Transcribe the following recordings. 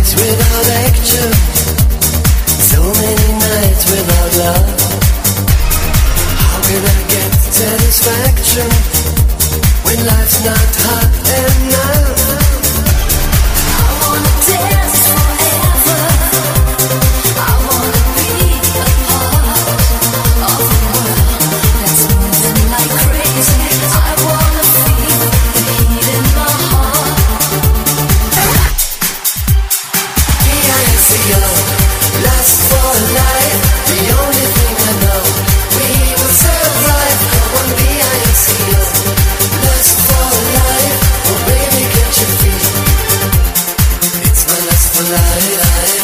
nights without action, so many nights without love. How can I get satisfaction when life's not hot enough? I wanna dance forever, I wanna be a part of a world that's moving like crazy. I wanna feel the heat in my heart. B-I-S-C-O, lust for life, the only thing I know. We will survive, come on B-I-S-C-O, lust for life, oh baby can't you feel? It's my lust for life.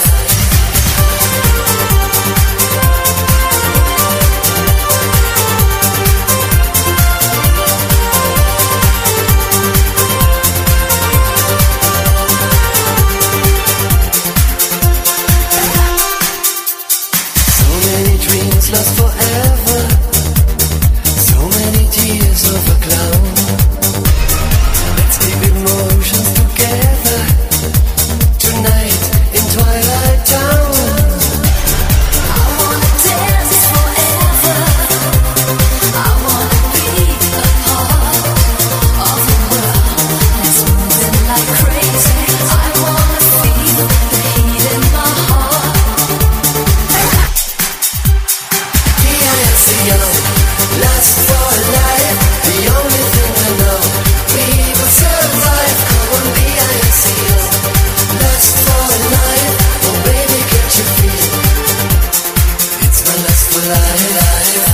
Last forever, so many tears of a clown. Let's keep emotions together tonight in Twilight Town. I wanna dance forever, I wanna be a part of a world that's moving like crazy. I wanna feel the heat in my heart. Lust for life, the only thing I know. We will survive, come on B-I-S-C-O. Lust for life, oh baby can't you feel? It's my lust for life.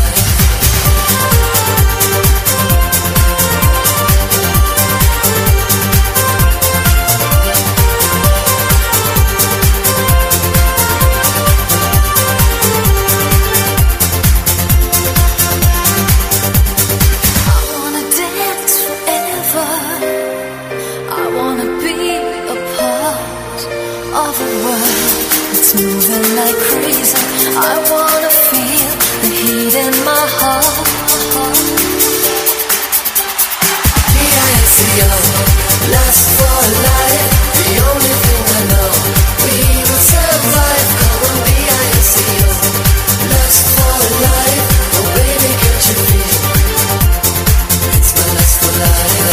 Moving like crazy, I wanna feel the heat in my heart. B-I-S-C-O, lust for life, the only thing I know. We will survive, come on B-I-S-C-O, lust for life, oh baby can't you feel? It's my lust for life.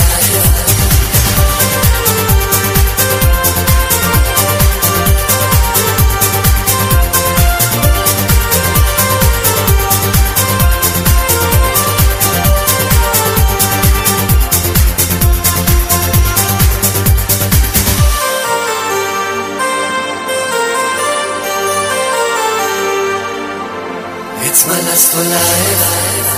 It's my lust for life.